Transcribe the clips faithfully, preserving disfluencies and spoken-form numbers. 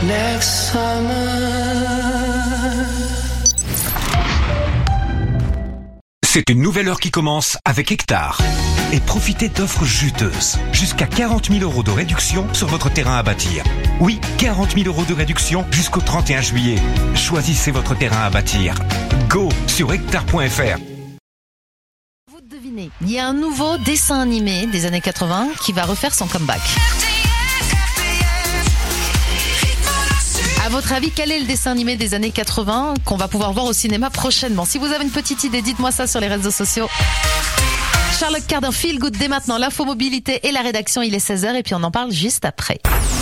next summer. C'est une nouvelle heure qui commence avec Hectare. Et profitez d'offres juteuses. Jusqu'à quarante mille euros de réduction sur votre terrain à bâtir. Oui, quarante mille euros de réduction jusqu'au trente et un juillet. Choisissez votre terrain à bâtir. Go sur hectare point f r. Vous devinez, il y a un nouveau dessin animé des années quatre-vingts qui va refaire son comeback. À votre avis, quel est le dessin animé des années quatre-vingts qu'on va pouvoir voir au cinéma prochainement? Si vous avez une petite idée, dites-moi ça sur les réseaux sociaux. Charlotte Cardin, Feel Good dès maintenant, l'info mobilité et la rédaction, il est seize heures et puis on en parle juste après.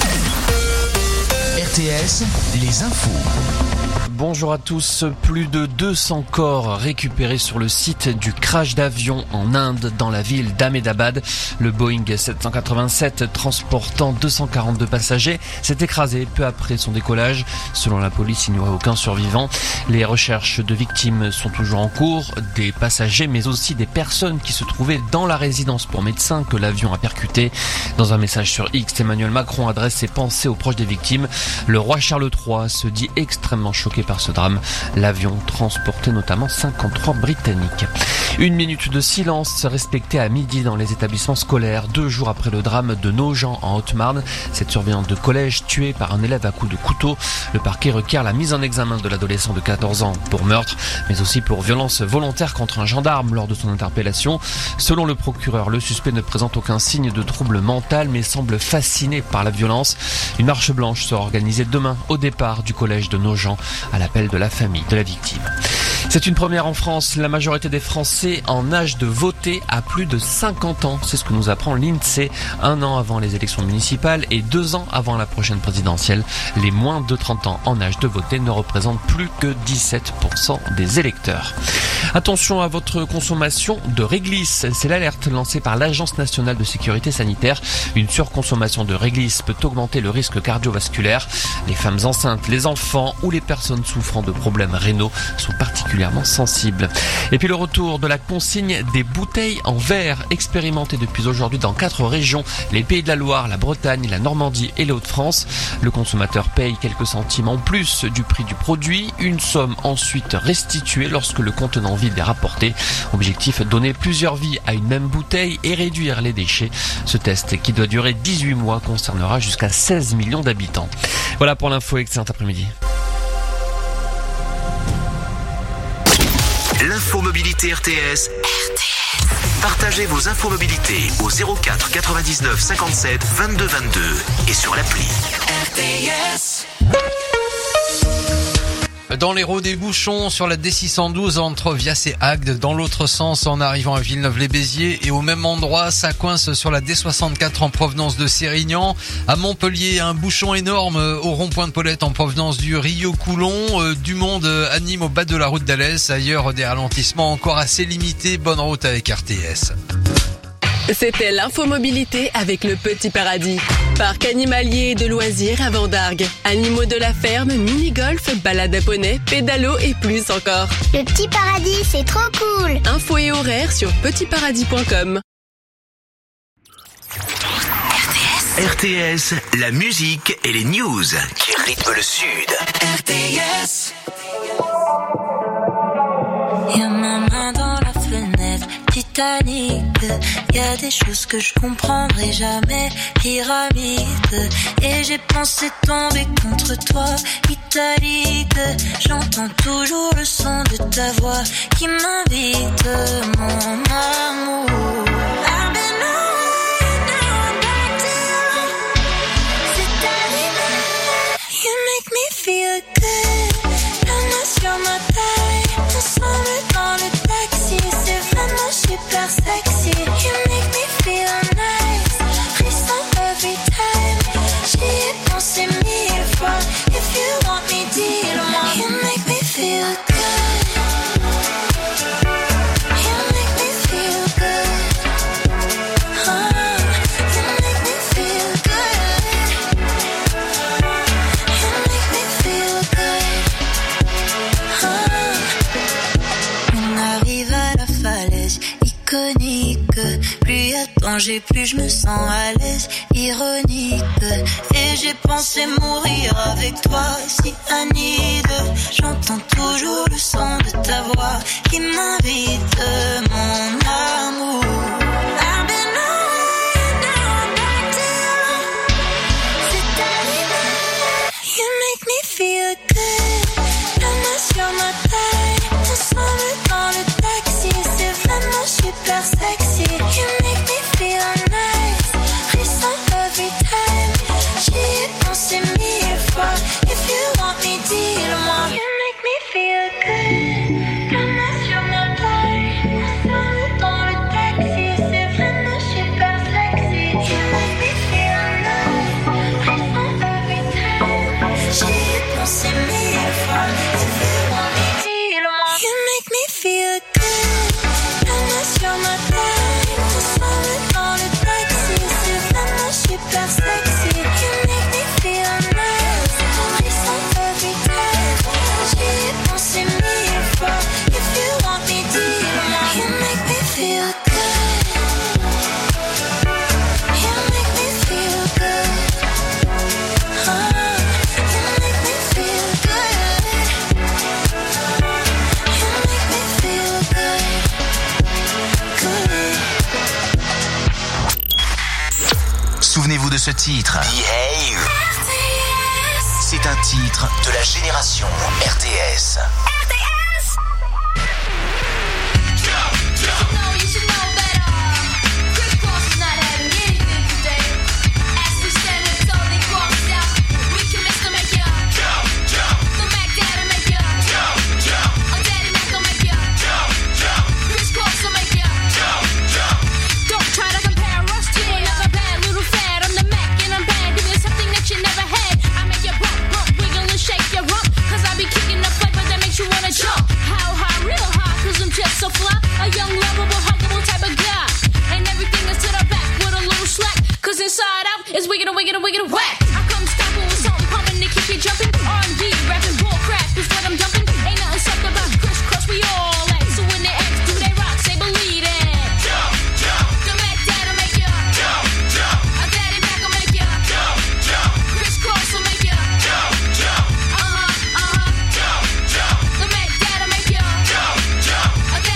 R T S, les infos. Bonjour à tous. Plus de deux cents corps récupérés sur le site du crash d'avion en Inde, dans la ville d'Ahmedabad. Le Boeing sept cent quatre-vingt-sept transportant deux cent quarante-deux passagers s'est écrasé peu après son décollage. Selon la police, il n'y aurait aucun survivant. Les recherches de victimes sont toujours en cours. Des passagers, mais aussi des personnes qui se trouvaient dans la résidence pour médecins que l'avion a percuté. Dans un message sur X, Emmanuel Macron adresse ses pensées aux proches des victimes. Le roi Charles trois se dit extrêmement choqué par ce drame. L'avion transportait notamment cinquante-trois Britanniques. Une minute de silence respectée à midi dans les établissements scolaires, deux jours après le drame de Nogent en Haute-Marne. Cette surveillante de collège tuée par un élève à coups de couteau. Le parquet requiert la mise en examen de l'adolescent de quatorze ans pour meurtre, mais aussi pour violence volontaire contre un gendarme lors de son interpellation. Selon le procureur, le suspect ne présente aucun signe de trouble mental, mais semble fasciné par la violence. Une marche blanche sera organisée demain au départ du collège de Nogent à l'appel de la famille de la victime. C'est une première en France. La majorité des Français en âge de voter a plus de cinquante ans. C'est ce que nous apprend l'INSEE. Un an avant les élections municipales et deux ans avant la prochaine présidentielle. Les moins de trente ans en âge de voter ne représentent plus que dix-sept pour cent des électeurs. Attention à votre consommation de réglisse. C'est l'alerte lancée par l'Agence nationale de sécurité sanitaire. Une surconsommation de réglisse peut augmenter le risque cardiovasculaire. Les femmes enceintes, les enfants ou les personnes souffrant de problèmes rénaux sont particulièrement sensibles. Et puis le retour de la consigne des bouteilles en verre, expérimentée depuis aujourd'hui dans quatre régions, les Pays de la Loire, la Bretagne, la Normandie et les Hauts-de-France. Le consommateur paye quelques centimes en plus du prix du produit, une somme ensuite restituée lorsque le contenant vide est rapporté. Objectif, donner plusieurs vies à une même bouteille et réduire les déchets. Ce test, qui doit durer dix-huit mois, concernera jusqu'à seize millions d'habitants. Voilà pour l'info, excellent après-midi. L'info mobilité R T S. R T S. Partagez vos infos mobilité au zéro quatre quatre-vingt-dix-neuf cinquante-sept vingt-deux vingt-deux et sur l'appli. R T S. Dans l'Hérault, des bouchons sur la D six cent douze entre Vias et Agde, dans l'autre sens en arrivant à Villeneuve-les-Béziers, et au même endroit, ça coince sur la D soixante-quatre en provenance de Sérignan. À Montpellier, un bouchon énorme au rond-point de Paulette en provenance du Rio-Coulon. Euh, du monde anime au bas de la route d'Alès. Ailleurs, des ralentissements encore assez limités. Bonne route avec R T S. C'était l'infomobilité avec le Petit Paradis. Parc animalier et de loisirs à Vendargues. Animaux de la ferme, mini-golf, balade à poney, pédalo et plus encore. Le Petit Paradis, c'est trop cool. Infos et horaires sur petit paradis point com. R T S, la musique et les news qui rythment le Sud. R T S. Y'a ma main dans la fenêtre, Titanic. Y'a des choses que je comprendrai jamais, pyramide. Et j'ai pensé tomber contre toi, italique. J'entends toujours le son de ta voix qui m'invite, mon amour. I've been away, now I'm back to you. C'est arrivé, you make me feel good. La main sur ma taille, ensemble dans le taxi. C'est vraiment super sexy. You make me feel nice, frisson every time. J'y ai pensé mille fois. If you want me, dis-le-moi. You make me feel good. You make me feel good. Oh, you make me feel good. You make me feel good. Oh. On arrive à la falaise iconique. Plus y a danger, plus je me sens à l'aise. Ironique. Et j'ai pensé mourir avec toi, si Annie. J'entends toujours le son de ta voix qui m'invite, mon amour. I've been on down back to you. C'est arrivé. You make me feel good. La main sur ma taille, ensemble dans le taxi, c'est vraiment super sexy. You make me feel nice. Frisson every time. J'y ai pensé mille fois. If you want me, dis-le-moi. You make me feel good. La main sur ma taille, ensemble dans le taxi, c'est vraiment super sexy. You make me feel nice. Frisson every time. J'y ai pensé mille fois. If you want me, dis-le-moi. You make me feel good. La main sur ma taille, ensemble dans le taxi, c'est vraiment super sexy. You make me feel nice. Frisson every time. J'y ai pensé mille fois. If you want me, dis-le-moi. You make me feel good. You make me feel good. Oh, you make me feel good. You make me feel good. Good. Souvenez-vous de ce titre. Behave. C'est un titre de la génération R T S. So fly, a young, lovable, huggable type of guy. And everything is to the back with a little slack. Cause inside out is wicked and wicked and wicked and whack. I come stopping with something pumping to keep you jumping. R and B, rapping bull crap is what I'm dumping. Ain't nothing soft about crisscross, we all at. So when they ask, do they rock, say believe it. Jump, jump. The Mac Dad'll make ya. Jump, jump. A Daddy Mac will make ya. Jump, jump. Crisscross will make ya. Jump, jump. Uh-huh, uh-huh. Jump, jump. The Mac Dad'll make ya. Jump, jump.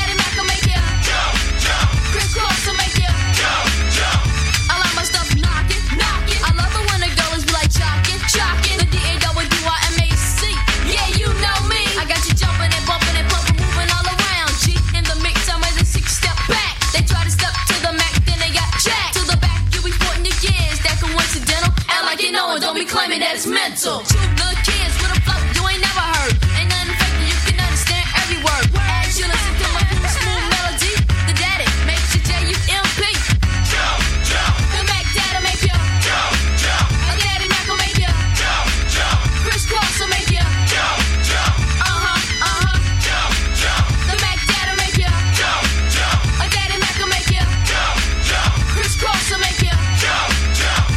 Don't be claiming that it's mental. Two little kids with a flow you ain't never heard. Ain't nothing fake, you can understand every word. As you listen to my cool smooth melody, the daddy makes you J U M P. Jump, jump. The Mac Dad'll make you. Jump, jump. A Daddy Mac will make you. Jump, jump. Crisscross will make you. Jump, jump. Uh-huh, uh-huh. Jump, jump. The Mac Dad'll make you. Jump, jump. A Daddy Mac will make you. Jump, jump. Crisscross will make you. Jump, jump.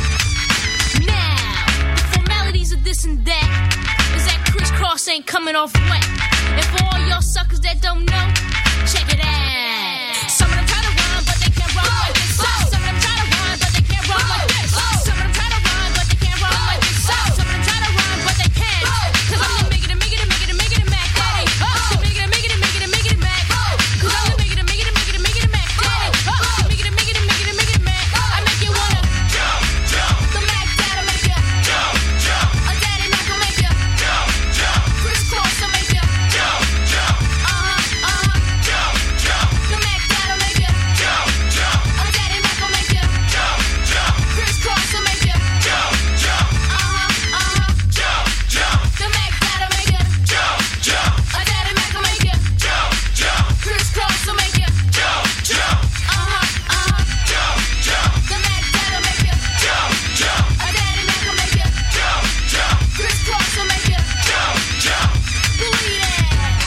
This and that is that crisscross ain't coming off wet. And for all y'all suckers that don't know, check it out. Some of them try to rhyme, but they can't rhyme like this. Some of them try to rhyme, but they can't rhyme like this. Some of them try to rhyme, but they can't rhyme like this. Some of them try to rhyme, but they can't. Cause I'm the make it, make it, make it, make it, Mac Daddy. The make it, make it, make it, make it, Mac. Cause I'm the make it, make it, make it, make it, Mac Daddy. The make it, make it, make it, make it, Mac. I make you wanna jump, jump. The Mac Dad'll make you jump, jump. Crisscross will make you jump, jump. Uh-huh, uh-huh. Jump, jump. The Mac Dad'll make you jump, jump. A Daddy Mac will make you jump, jump. Crisscross will make you jump, jump. Uh-huh, uh-huh. Jump, jump. The Mac Dad'll make you jump, jump. A Daddy Mac will make you jump, jump. Crisscross will make you jump, jump. Uh-huh, uh-huh. Jump, jump. The Mac Dad'll make you jump, jump. A Daddy Mac will make you jump, jump. Crisscross will make you jump, jump. Believe it.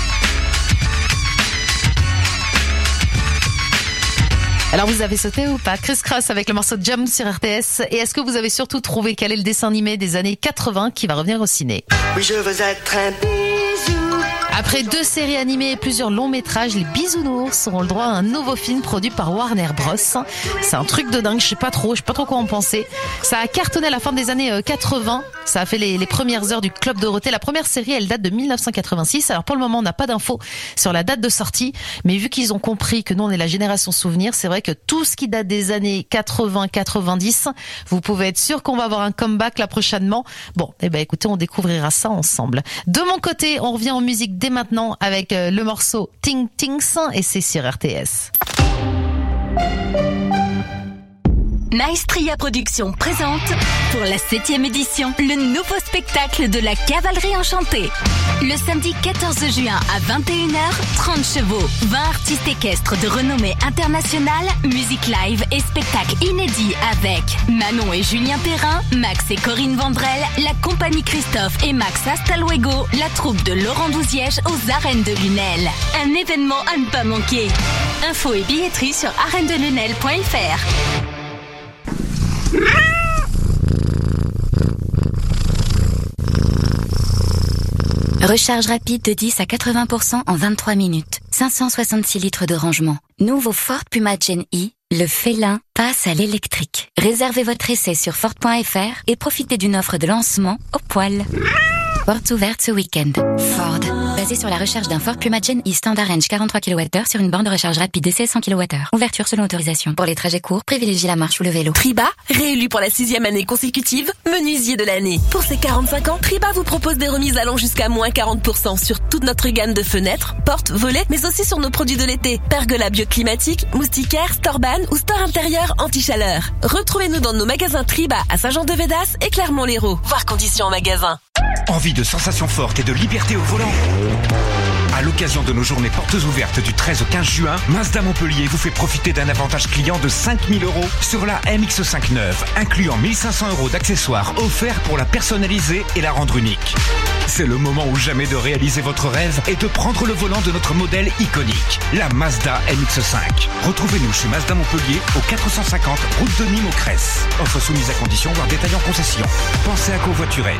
Alors vous avez sauté ou pas? Criss Cross avec le morceau Jump sur R T S. Et est-ce que vous avez surtout trouvé quel est le dessin animé des années quatre-vingts qui va revenir au ciné? Oui, je veux être un bisou. Ah Après deux séries animées et plusieurs longs métrages, les Bisounours auront le droit à un nouveau film produit par Warner Bros. C'est un truc de dingue, je sais pas trop, je sais pas trop quoi en penser. Ça a cartonné à la fin des années quatre-vingts, ça a fait les, les premières heures du Club Dorothée. La première série, elle date de mille neuf cent quatre-vingt-six. Alors pour le moment, on n'a pas d'infos sur la date de sortie, mais vu qu'ils ont compris que nous, on est la génération souvenir, c'est vrai que tout ce qui date des années quatre-vingts quatre-vingt-dix, vous pouvez être sûr qu'on va avoir un comeback là prochainement. Bon, eh ben écoutez, on découvrira ça ensemble. De mon côté, on revient en musique dès maintenant avec le morceau Ting Tings et c'est sur R T S. Maestria Productions présente pour la septième édition le nouveau spectacle de la Cavalerie Enchantée. Le samedi quatorze juin à vingt et une heures, trente chevaux, vingt artistes équestres de renommée internationale, musique live et spectacle inédit avec Manon et Julien Perrin, Max et Corinne Vandrel, la compagnie Christophe et Max Astalwego, la troupe de Laurent Douziège aux Arènes de Lunel. Un événement à ne pas manquer. Infos et billetterie sur arènes de lunel point f r. Recharge rapide de dix à quatre-vingts pour cent en vingt-trois minutes. cinq cent soixante-six litres de rangement. Nouveau Ford Puma Gen E, le félin passe à l'électrique. Réservez votre essai sur Ford point f r et profitez d'une offre de lancement au poil. Portes ouvertes ce week-end. Ford, basé sur la recherche d'un Ford Puma Gen E Standard Range quarante-trois kilowattheures sur une borne de recharge rapide d'essai cent kilowattheures. Ouverture selon autorisation. Pour les trajets courts, privilégiez la marche ou le vélo. Triba, réélu pour la sixième année consécutive, menuisier de l'année. Pour ses quarante-cinq ans, Triba vous propose des remises allant jusqu'à moins quarante pour cent sur toute notre gamme de fenêtres, portes, volets, mais aussi sur nos produits de l'été. Pergola bioclimatique, moustiquaire, Storban ou store intérieur anti-chaleur. Retrouvez-nous dans nos magasins Triba à Saint-Jean-de-Védas et Clermont-Lérault. Voir conditions en magasin. Envie de sensations fortes et de liberté au volant? À l'occasion de nos journées portes ouvertes du treize au quinze juin, Mazda Montpellier vous fait profiter d'un avantage client de cinq mille euros sur la M X cinq neuve, incluant mille cinq cents euros d'accessoires offerts pour la personnaliser et la rendre unique. C'est le moment ou jamais de réaliser votre rêve et de prendre le volant de notre modèle iconique, la Mazda M X cinq. Retrouvez-nous chez Mazda Montpellier au quatre cent cinquante route de Nîmes au Cresse. Offre soumise à condition, voire détail en concession. Pensez à covoiturer.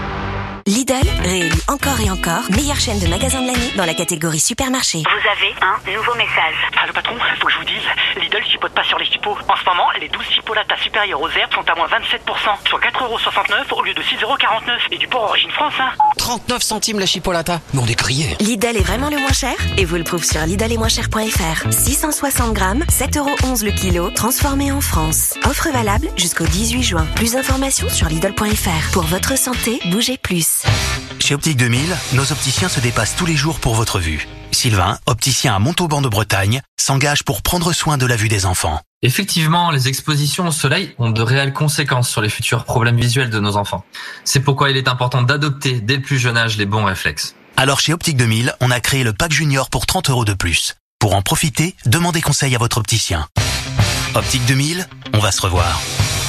Lidl, réélu encore et encore, meilleure chaîne de magasins de l'année dans la catégorie supermarché. Vous avez un nouveau message. Ah, le patron, faut que je vous dise, Lidl chipote pas sur les chipots. En ce moment, les douze chipolatas supérieures aux herbes sont à moins vingt-sept pour cent, soit quatre euros soixante-neuf au lieu de six euros quarante-neuf. Et du porc origine France, hein. trente-neuf centimes la chipolata. Mais on est crié. Lidl est vraiment le moins cher et vous le prouve sur lidl et moins cher point f r. six cent soixante grammes, sept euros onze le kilo, transformé en France. Offre valable jusqu'au dix-huit juin. Plus d'informations sur lidl point f r. Pour votre santé, bougez plus. Chez Optique deux mille, nos opticiens se dépassent tous les jours pour votre vue. Sylvain, opticien à Montauban de Bretagne, s'engage pour prendre soin de la vue des enfants. Effectivement, les expositions au soleil ont de réelles conséquences sur les futurs problèmes visuels de nos enfants. C'est pourquoi il est important d'adopter dès le plus jeune âge les bons réflexes. Alors chez Optique deux mille, on a créé le pack junior pour trente euros de plus. Pour en profiter, demandez conseil à votre opticien. Optique deux mille, on va se revoir.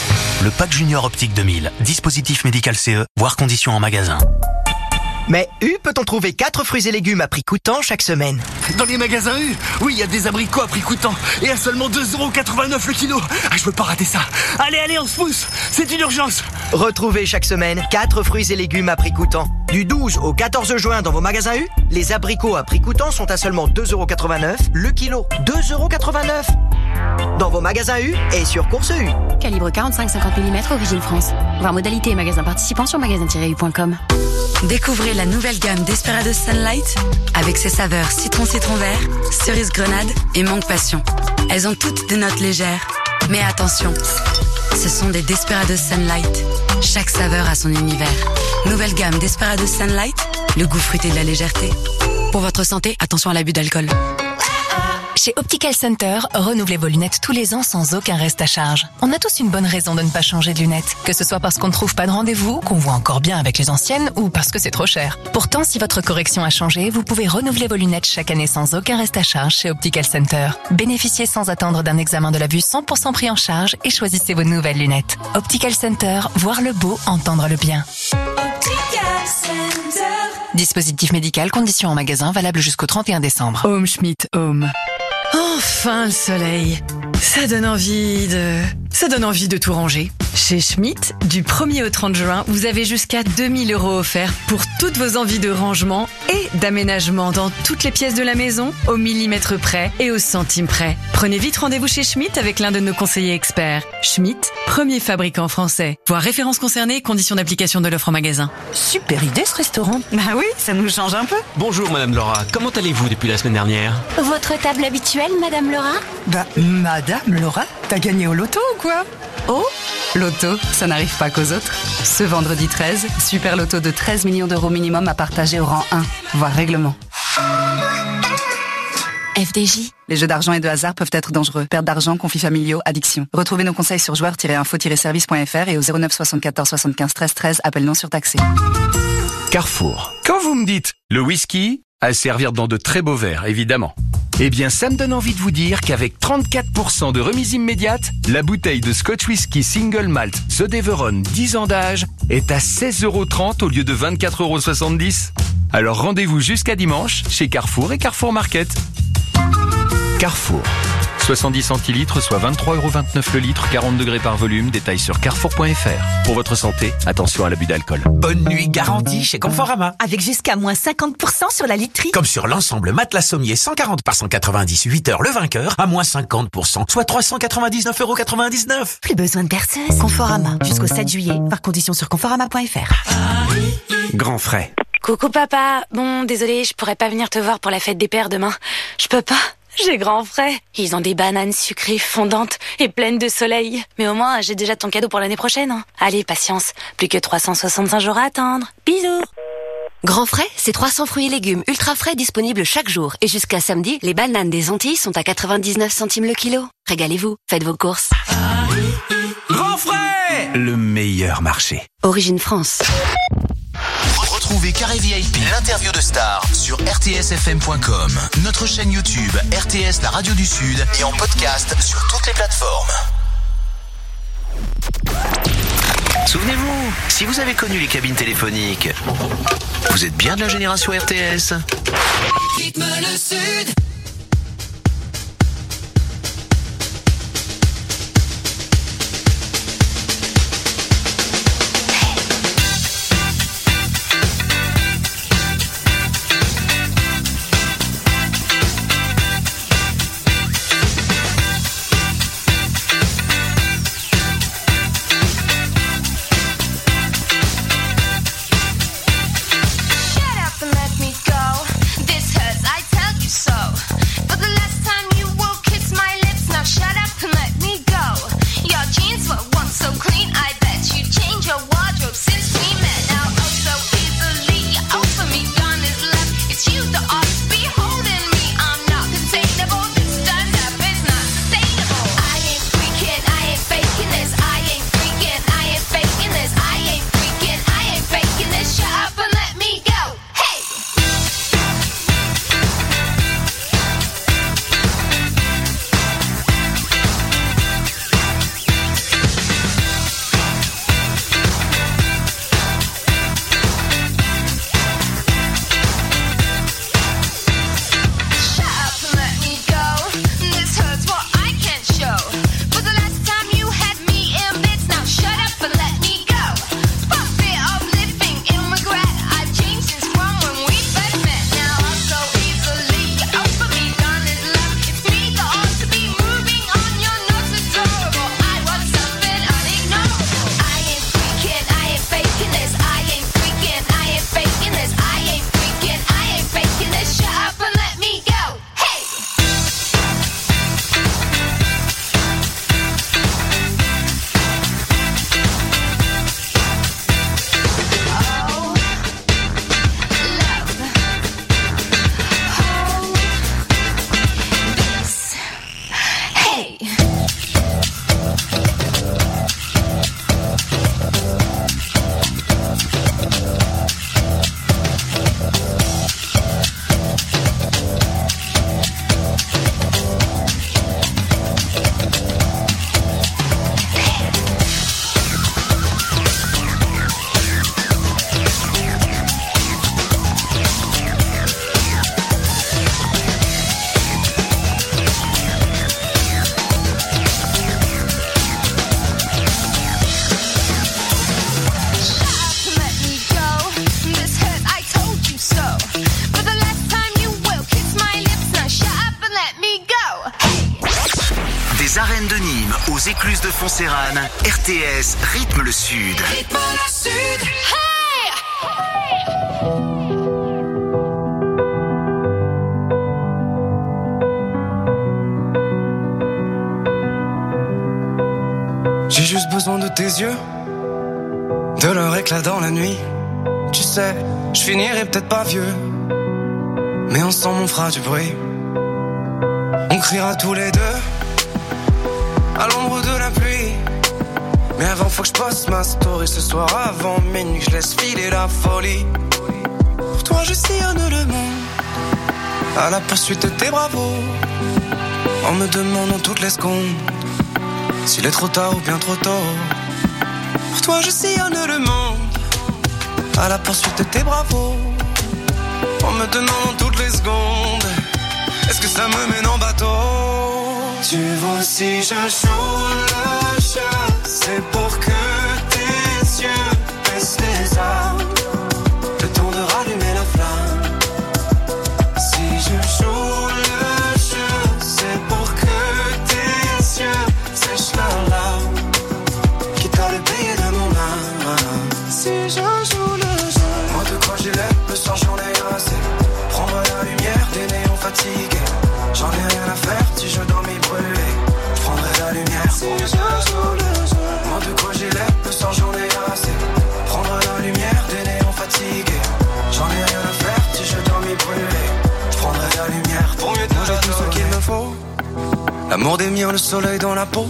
Le pack junior Optique deux mille, dispositif médical C E, voire conditions en magasin. Mais U peut-on trouver quatre fruits et légumes à prix coûtant chaque semaine? Dans les magasins U, oui, il y a des abricots à prix coûtant et à seulement deux euros quatre-vingt-neuf le kilo. Ah, je veux pas rater ça. Allez, allez, on se pousse. C'est une urgence. Retrouvez chaque semaine quatre fruits et légumes à prix coûtant. Du douze au quatorze juin dans vos magasins U, les abricots à prix coûtant sont à seulement deux euros quatre-vingt-neuf le kilo. deux euros quatre-vingt-neuf dans vos magasins U et sur Course U. Calibre quarante-cinq cinquante millimètres, Origine France. Voir modalité et magasins participants sur magasin tiret u point com. Découvrez la nouvelle gamme Desperados Sunlight avec ses saveurs citron citron vert, cerise grenade et mangue passion. Elles ont toutes des notes légères. Mais attention, ce sont des Desperados Sunlight. Chaque saveur a son univers. Nouvelle gamme Desperados Sunlight, le goût fruité de la légèreté. Pour votre santé, attention à l'abus d'alcool. Chez Optical Center, renouvelez vos lunettes tous les ans sans aucun reste à charge. On a tous une bonne raison de ne pas changer de lunettes. Que ce soit parce qu'on ne trouve pas de rendez-vous, qu'on voit encore bien avec les anciennes, ou parce que c'est trop cher. Pourtant, si votre correction a changé, vous pouvez renouveler vos lunettes chaque année sans aucun reste à charge chez Optical Center. Bénéficiez sans attendre d'un examen de la vue cent pour cent pris en charge et choisissez vos nouvelles lunettes. Optical Center, voir le beau, entendre le bien. Optical Center. Dispositif médical, conditions en magasin, valable jusqu'au trente et un décembre. Home Schmidt Home. Enfin le soleil. Ça donne envie de... Ça donne envie de tout ranger. Chez Schmidt, du premier au trente juin, vous avez jusqu'à deux mille euros offerts pour toutes vos envies de rangement et d'aménagement dans toutes les pièces de la maison, au millimètre près et au centime près. Prenez vite rendez-vous chez Schmitt avec l'un de nos conseillers experts. Schmitt, premier fabricant français. Voir références concernées, conditions d'application de l'offre en magasin. Super idée ce restaurant. Bah oui, ça nous change un peu. Bonjour Madame Laura, comment allez-vous depuis la semaine dernière? Votre table habituelle, Madame Laura? Bah, Madame Laura, t'as gagné au loto ou quoi? Oh, loto, ça n'arrive pas qu'aux autres. Ce vendredi treize, super loto de treize millions d'euros minimum à partager au rang un, voire règlement. F D J. Les jeux d'argent et de hasard peuvent être dangereux. Perte d'argent, conflits familiaux, addiction. Retrouvez nos conseils sur joueurs tiret info tiret service point f r et au zéro neuf soixante-quatorze soixante-quinze treize treize, appel non surtaxé. Carrefour. Quand vous me dites le whisky, à servir dans de très beaux verres, évidemment. Eh bien, ça me donne envie de vous dire qu'avec trente-quatre pour cent de remise immédiate, la bouteille de Scotch Whisky Single Malt The Deveron dix ans d'âge est à seize euros trente au lieu de vingt-quatre euros soixante-dix. Alors rendez-vous jusqu'à dimanche chez Carrefour et Carrefour Market. Carrefour. soixante-dix centilitres, soit vingt-trois euros vingt-neuf le litre, quarante degrés par volume. Détail sur carrefour point f r. Pour votre santé, attention à l'abus d'alcool. Bonne nuit garantie chez Conforama. Avec jusqu'à moins cinquante pour cent sur la literie. Comme sur l'ensemble matelas sommier cent quarante par cent quatre-vingt-dix, huit heures le vainqueur, à moins cinquante pour cent, soit trois cent quatre-vingt-dix-neuf euros quatre-vingt-dix-neuf. Plus besoin de perceuse. Conforama. Jusqu'au sept juillet. Par condition sur conforama point f r. Grand frais. Coucou papa. Bon, désolé, je pourrais pas venir te voir pour la fête des pères demain. Je peux pas. J'ai grand frais. Ils ont des bananes sucrées fondantes et pleines de soleil. Mais au moins, j'ai déjà ton cadeau pour l'année prochaine. Hein. Allez, patience. Plus que trois cent soixante-cinq jours à attendre. Bisous. Grand frais, c'est trois cents fruits et légumes ultra frais disponibles chaque jour. Et jusqu'à samedi, les bananes des Antilles sont à quatre-vingt-dix-neuf centimes le kilo. Régalez-vous, faites vos courses. Grand frais, le meilleur marché. Origine France. Retrouvez Carré V I P, l'interview de star sur r t s f m point com, notre chaîne YouTube R T S, la radio du Sud, et en podcast sur toutes les plateformes. Souvenez-vous, si vous avez connu les cabines téléphoniques, vous êtes bien de la génération R T S. Rythme le Sud. Shut up and let me go. This hurts, I tell you so. aux écluses de Foncérane, R T S rythme le Sud. Rythme le Sud. Hey! J'ai juste besoin de tes yeux, de leur éclat dans la nuit. Tu sais, je finirai peut-être pas vieux, mais ensemble on fera du bruit. On criera tous les deux à l'ombre de la pluie. Mais avant faut que je poste ma story ce soir avant minuit. Je laisse filer la folie. Pour toi je sillonne le monde à la poursuite de tes bravos, en me demandant toutes les secondes s'il est trop tard ou bien trop tôt. Pour toi je sillonne le monde à la poursuite de tes bravos, en me demandant toutes les secondes est-ce que ça me mène en bateau. Tu vois si je joue le jeu, c'est pour que tes yeux baissent les armes, le temps de rallumer la flamme. Si je joue le jeu, c'est pour que tes yeux sèchent leurs larmes, quitte à le payer de mon âme. Si je joue le jeu, moi de quoi j'ai l'air, le soir j'en ai assez. Prendre la lumière des néons fatigués, j'en ai rien à faire si je dormis brûlé. Je prendrai la lumière si je joue le jeu. Moi de quoi j'ai l'air, le soir j'en ai assez. Prendre la lumière des néons fatigués, j'en ai rien à faire si je dormis brûlé. Je prendrai la lumière pour mieux te donner tout ce qu'il me faut. L'amour des miens, le soleil dans la peau.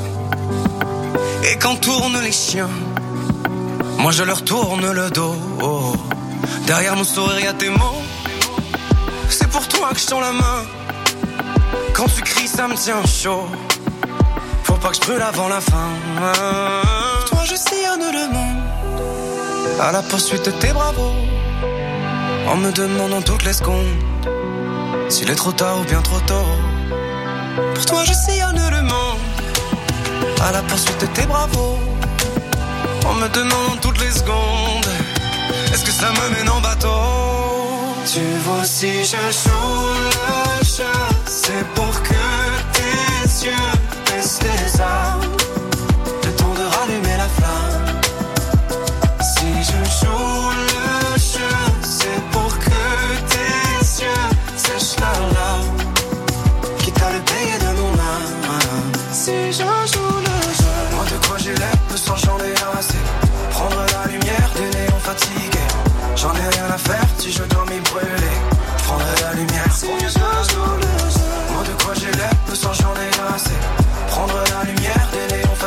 Et quand tournent les chiens, moi je leur tourne le dos. Oh. Derrière mon sourire y'a tes mots. C'est pour toi que je tends la main. Quand tu cries ça me tient chaud. Faut pas que je brûle avant la fin. Pour toi je sillonne le monde à la poursuite de tes bravos, en me demandant toutes les secondes s'il est trop tard ou bien trop tôt. Pour toi je sillonne le monde à la poursuite de tes bravos, en me demandant toutes les secondes est-ce que ça me mène en bateau. Tu vois si je joue le jeu, c'est pour que tes yeux baissent les armes, le temps de rallumer la flamme. Si je joue le jeu, c'est pour que tes yeux sèchent leurs larmes, quitte à le payer de mon âme. Si je joue le jeu, moi de quoi j'ai l'air, le soir j'en ai assez. Prendre la lumière des néons fatigués, j'en ai rien à faire si je dormis brûlé. Je prendrai la lumière si je joue le jeu. Moi de quoi j'ai l'air, le soir j'en ai assez. Prendre la lumière des néons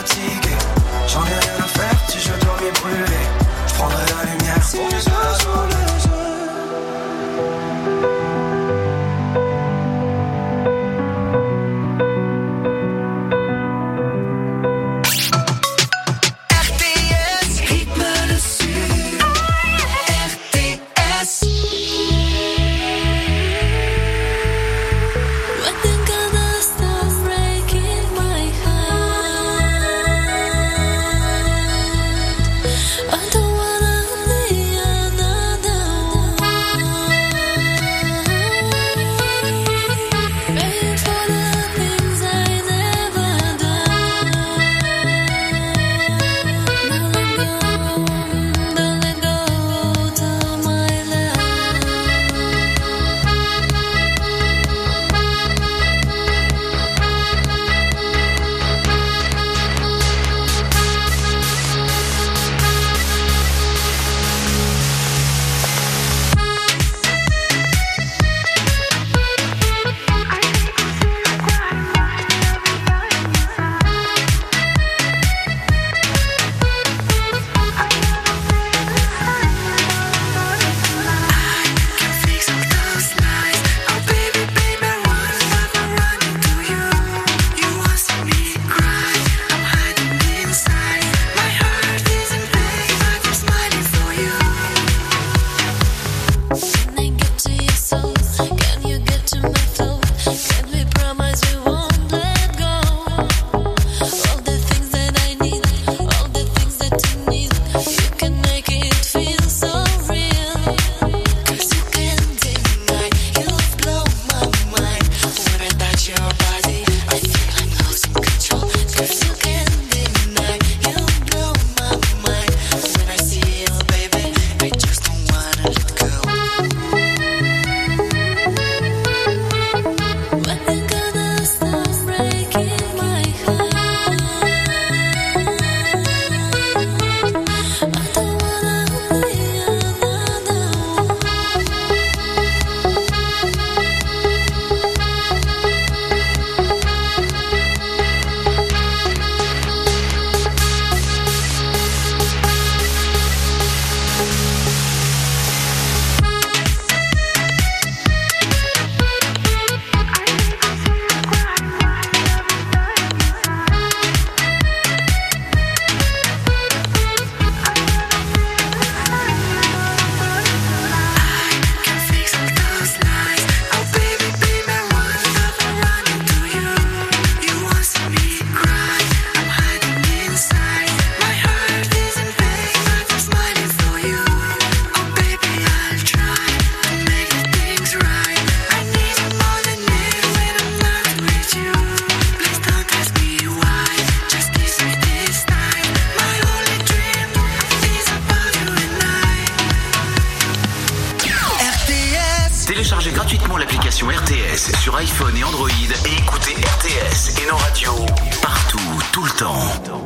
Téléchargez gratuitement l'application R T S sur iPhone et Android et écoutez R T S et nos radios partout, tout le temps.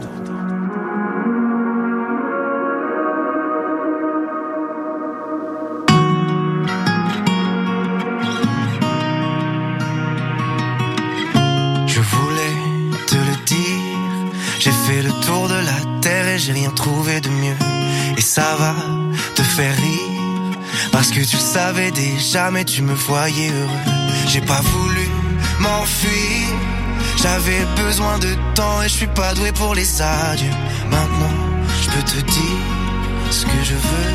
Je voulais te le dire, j'ai fait le tour de la terre et j'ai rien trouvé de mieux. Et ça va te faire rire, parce que tu le savais déjà mais tu me voyais heureux. J'ai pas voulu m'enfuir, j'avais besoin de temps et je suis pas doué pour les adieux. Maintenant je peux te dire ce que je veux.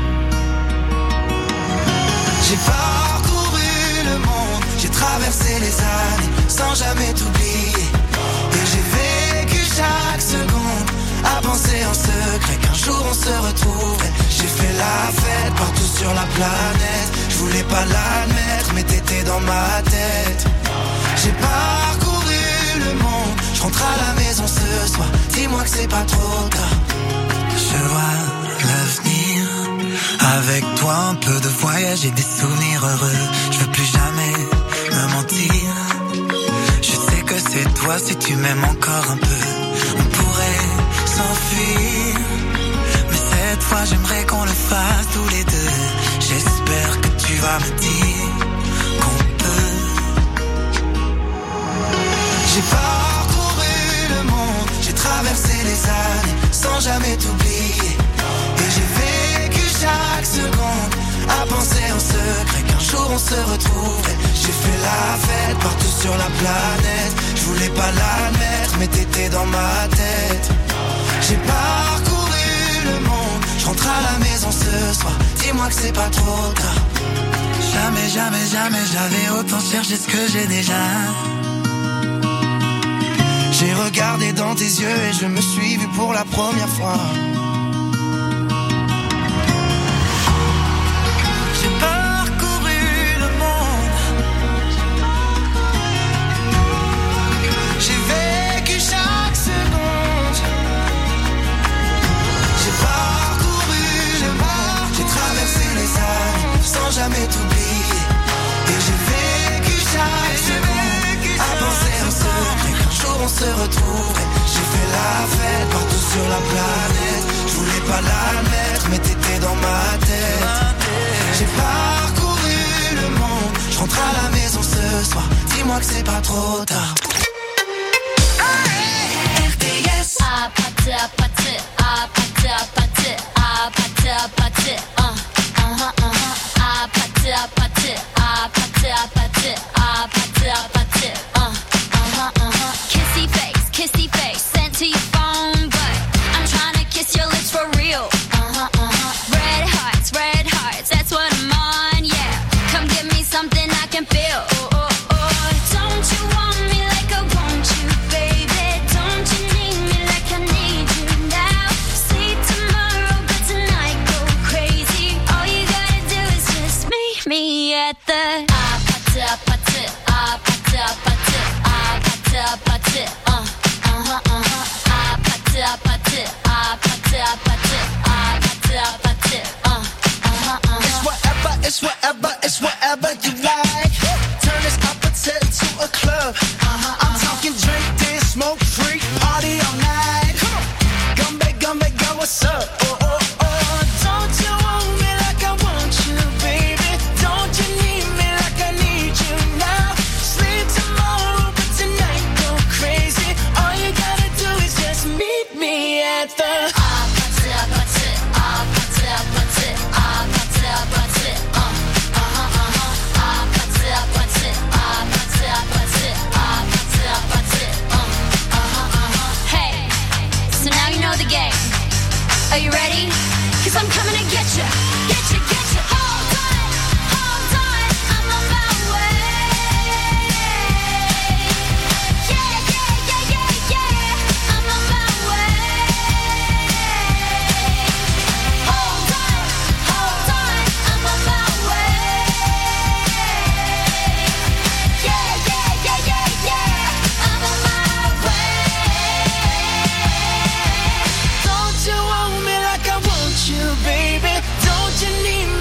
J'ai parcouru le monde, j'ai traversé les années sans jamais t'oublier. Et j'ai vécu chaque seconde à penser en secret qu'un jour on se retrouverait. J'ai fait la fête partout sur la planète, je voulais pas l'admettre mais t'étais dans ma tête. J'ai parcouru le monde, je rentre à la maison ce soir, dis-moi que c'est pas trop tard. Je vois l'avenir, avec toi un peu de voyage et des souvenirs heureux. Je veux plus jamais me mentir, je sais que c'est toi si tu m'aimes encore un peu. On pourrait s'enfuir, mais cette fois j'aimerais qu'on le fasse tous les deux. J'espère que tu vas me dire qu'on peut. J'ai parcouru le monde, j'ai traversé les années sans jamais t'oublier. Et j'ai vécu chaque seconde à penser en secret qu'un jour on se retrouverait. J'ai fait la fête partout sur la planète, je voulais pas l'admettre mais t'étais dans ma tête. J'ai parcouru le monde, je rentre à la maison ce soir, dis-moi que c'est pas trop tard. Jamais, jamais, jamais j'avais autant cherché ce que j'ai déjà. J'ai regardé dans tes yeux et je me suis vu pour la première fois. J'ai parcouru le monde, j'ai vécu chaque seconde. J'ai parcouru le monde, j'ai traversé les années sans jamais t'oublier. Et j'ai vécu chaque seconde à penser en secret qu'un jour on se retrouverait. J'ai fait la fête partout sur la planète, je voulais pas l'admettre mais t'étais dans ma tête. J'ai parcouru le monde, je rentre à la maison ce soir, dis-moi que c'est pas trop tard. R T S. Ah, pâté, ah, pâté, ah, pâté, ah, pâté, ah, pâté, ah, pâté, ah, uh-huh, uh-huh. Ah, pâté, ah, pâté, ah, pâté, ah, pâté, ah, pâté, ah, pâté, ah, uh-huh, uh-huh. Kissy face, kissy face, sent to your phone, but I'm trying to kiss your lips for real. Uh-huh, uh-huh. Red hearts, red hearts, that's what I'm on, yeah. Come give me something I can feel. Oh, oh, oh. Don't you want me like I want you, baby? Don't you need me like I need you now? Sleep tomorrow, but tonight go crazy. All you gotta do is just meet me at the ah, pâté, ah, pâté, ah, pâté, ah, pâté, ah, pâté, ah, pâté, uh, uh-huh, uh-huh. Ah, pâté, ah, pâté, ah, pâté, ah, pâté, ah, pâté, ah, pâté, uh, uh-huh, uh-huh. It's whatever, it's whatever, it's whatever you like. Turn this opposite into a club. Uh-huh, I'm talking drink, dance, smoke, freak, party all night. Come on, come back, come back, girl, what's up? Oh, oh, oh, don't you want me like I want you, baby? Don't you need me like I need you now? Sleep tomorrow, but tonight go crazy. All you gotta do is just meet me at the ah, pâté, ah, pâté, ah, pâté, ah, pâté, ah, pâté, ah, pâté, uh, uh-huh, uh-huh. Ah, pâté, ah, pâté, ah, pâté, ah, pâté, ah, pâté, ah, pâté, uh, uh-huh, uh-huh. Hey, so now you know the game. Are you ready? 'Cause I'm coming to get you, get you, get you. Hold on, hold on, I'm on my way. Yeah, yeah, yeah, yeah, yeah, I'm on my way. Hold on, hold on, I'm on my way. Yeah, yeah, yeah, yeah, yeah, I'm on my way. Don't you want me like I want you, baby? Don't you need me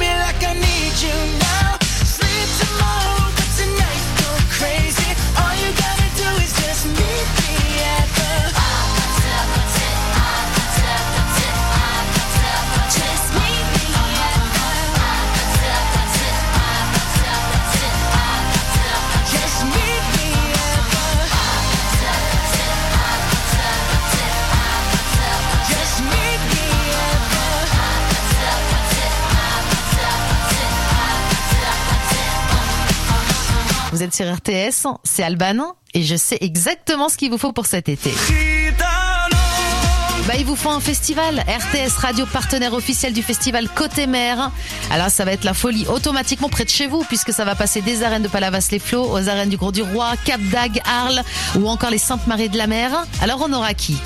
Vous êtes sur R T S, c'est Alban et je sais exactement ce qu'il vous faut pour cet été. Bah, il vous faut un festival. R T S Radio, partenaire officiel du festival Côté Mer. Alors, ça va être la folie automatiquement près de chez vous, puisque ça va passer des arènes de Palavas-les-Flots aux arènes du Gros-du-Roi, Cap d'Agde, Arles ou encore les Saintes-Maries de la Mer. Alors, on aura qui?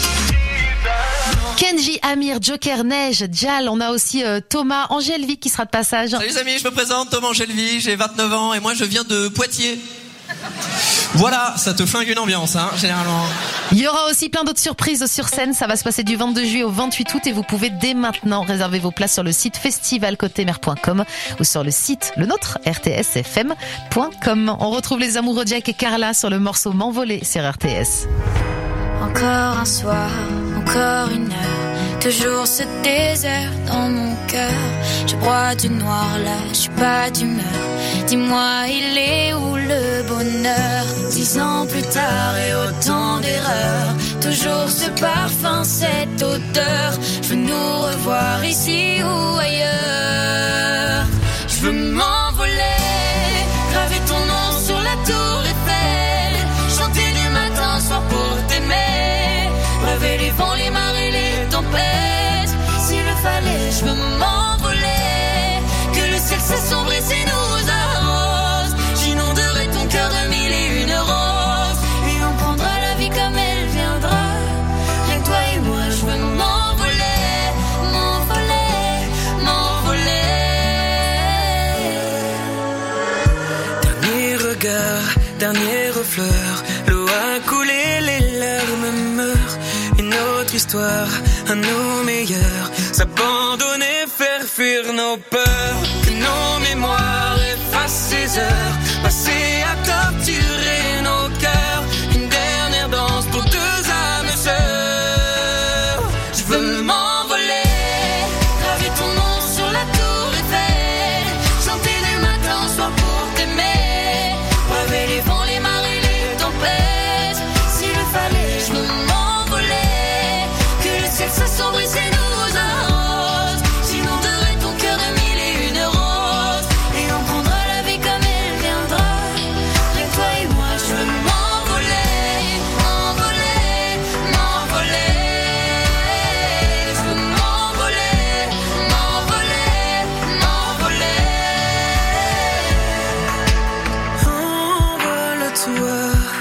Kenji, Amir, Joker, Neige, Djal. On a aussi euh, Thomas Angelvi qui sera de passage. Salut les amis, je me présente, Thomas Angelvi, j'ai vingt-neuf ans et moi je viens de Poitiers. Voilà, ça te flingue une ambiance, hein, généralement. Il y aura aussi plein d'autres surprises sur scène. Ça va se passer du vingt-deux juillet au vingt-huit août et vous pouvez dès maintenant réserver vos places sur le site festival côté mer point com ou sur le site, le nôtre, r t s f m point com. On retrouve les amoureux Jack et Carla sur le morceau M'envoler sur R T S. Encore un soir, encore une heure, toujours ce désert dans mon cœur. Je broie du noir là, je suis pas d'humeur. Dis-moi, il est où le bonheur? Dix ans plus tard et autant d'erreurs, toujours ce parfum, cette odeur. Je veux nous revoir ici ou ailleurs. Je veux m'envoler, graver ton nom sur la tour Eiffel, chanter du matin au soir pour t'aimer, braver les vents, les marées, les tempêtes. S'il le fallait, je veux m'envoler, que le ciel s'assombrisse et nous arrose. J'inonderai ton cœur de mille et une roses, et on prendra la vie comme elle viendra. Rien que toi et moi, je veux m'envoler, m'envoler, m'envoler. Dernier regard, dernière fleur, l'eau a coulé, les larmes meurent. Une autre histoire, à nos meilleurs, s'abandonner, faire fuir nos peurs. Que nos mémoires effacent ces heures, passées à torturer nos cœurs. Une dernière danse pour deux âmes sœurs. Je veux m'envoler, graver ton nom sur la tour Eiffel, chanter du matin au soir pour t'aimer, braver les vents, les marées, les tempêtes. S'il le fallait, je veux m'envoler, que le ciel s'assombrisse et nous arrose. J'inonderai ton cœur de mille et une roses, et on prendra la vie comme elle viendra. Rien que toi et moi, je veux m'envoler, m'envoler, m'envoler. Je veux m'envoler, m'envoler, m'envoler. Envole-toi,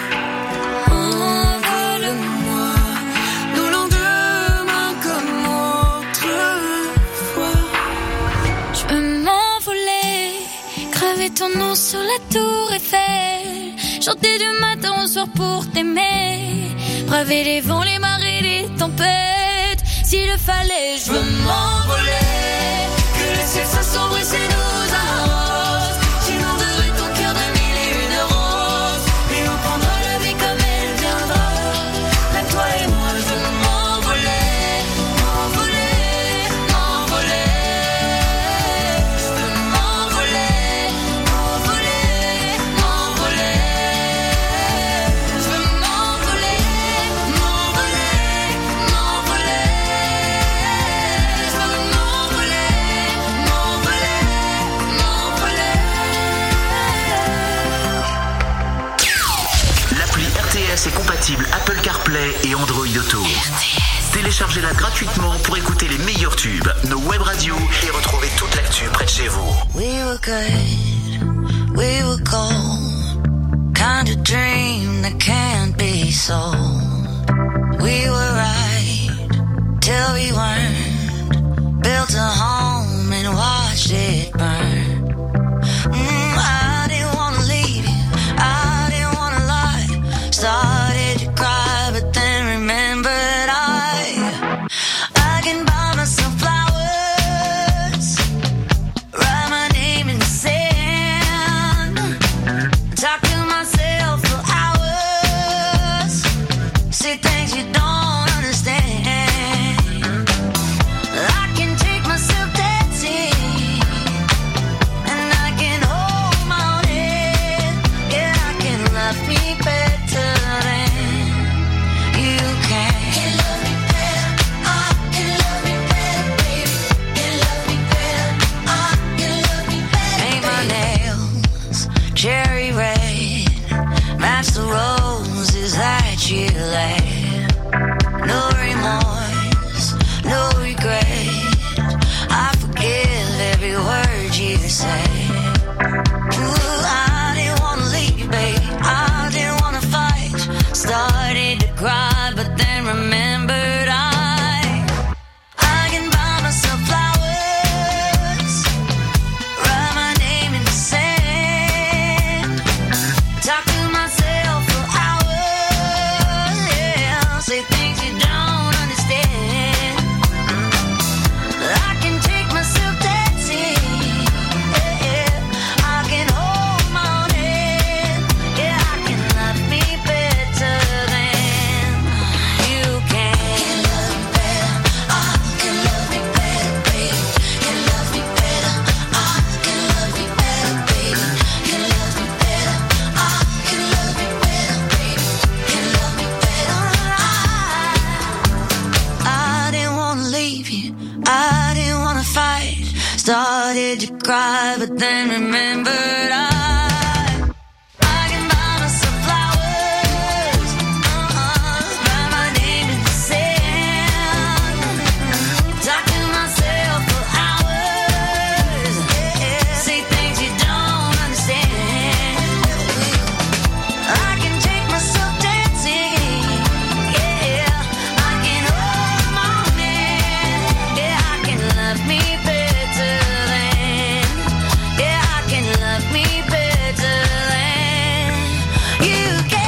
envole-moi, nos lendemains comme autrefois. Je veux m'envoler, graver ton nom sur la tour Eiffel, chanter du matin au soir pour t'aimer, braver les vents, les marées, les tempêtes. S'il le fallait, je veux m'envoler, que le ciel s'assombrisse et nous arrose. J'inonderai ton cœur de mille et une roses, et on prendra la vie comme elle viendra. Là, toi et moi, je veux m'envoler, m'envoler, m'envoler. Je veux m'envoler, m'envoler, m'envoler. Je veux m'envoler, m'envoler, m'envoler. Je veux m'envoler, m'envoler, m'envoler. L'appli R T S est compatible Apple CarPlay et Android Auto. Téléchargez-la gratuitement pour écouter les meilleurs tubes, nos web radios et retrouver toute l'actu près de chez vous. We were good, we were gold, kind of dream that can't be sold. We were right till we weren't, built a home and watched it burn. Mm, I didn't wanna leave you, I didn't wanna lie. Started to cry, but then remembered I, I can buy myself flowers, write my name in the sand. started to cry, but then remembered I, I can buy myself flowers, uh-uh, write my name in the sand, talk to myself for hours, yeah, say things you don't understand. I can take myself dancing, yeah, I can hold my man, yeah, I can love me better than, yeah, I can love me better than you can.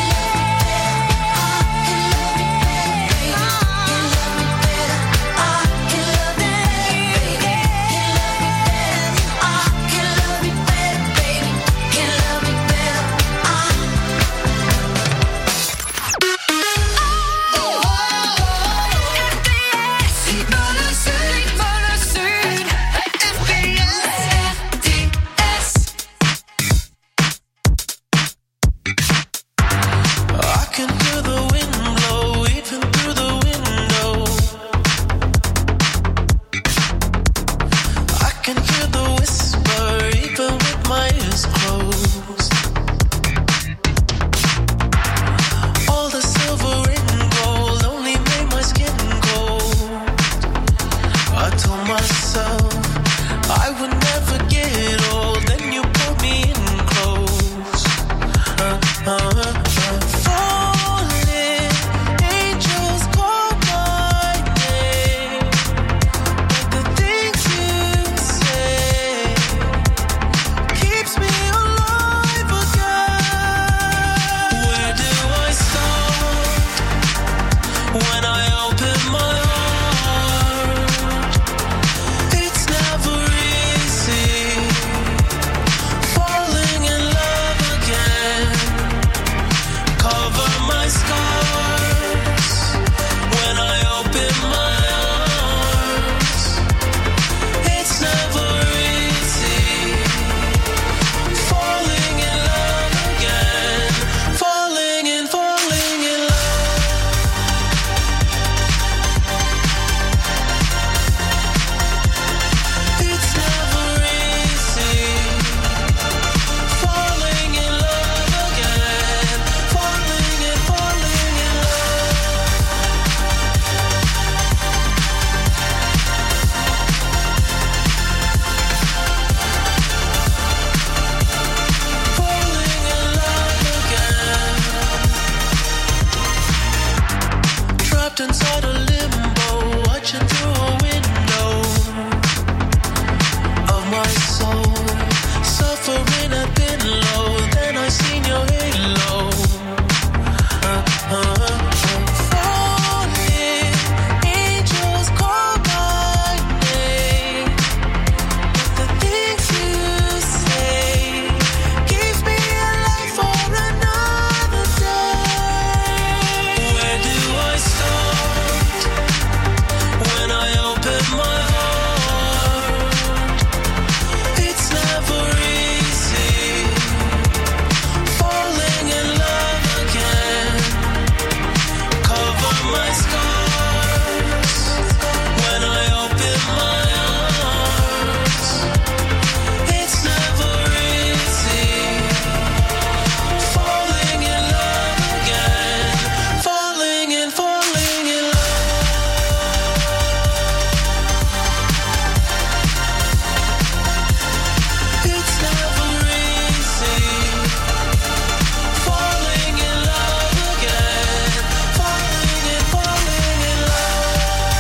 I can hear the wind blow even through the window. I can hear the whisper even with my eyes closed. All the silver and gold only made my skin cold. I told myself I would never get old. Then you pulled me in close. Uh, uh, uh. Falling, angels call my name, but the things you say keeps me alive again. Where do I start when I open my heart? It's never easy falling in love again. Cover my scars when I open my arms. It's never easy falling in love again. Falling and falling in love. It's never easy falling in love again. Falling and falling in love. Falling in love again. Trapped inside a limbo, watching through a window of my soul, suffering a bit low. Then I seen your halo. Uh, uh, uh. Falling, angels call my name, but the things you say keeps me alive for another day. Where do I start when I open my heart? It's never easy falling in love again. Cover my scars when I open my arms. It's never easy falling in love again. Falling and falling in love. It's never easy falling in love again. Falling and falling in love.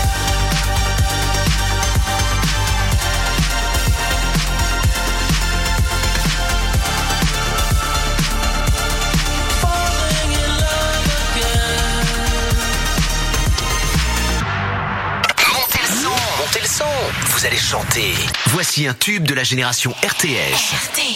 Falling in love again. Montez le son, montez le son. Vous allez chanter. Voici un tube de la génération R T S.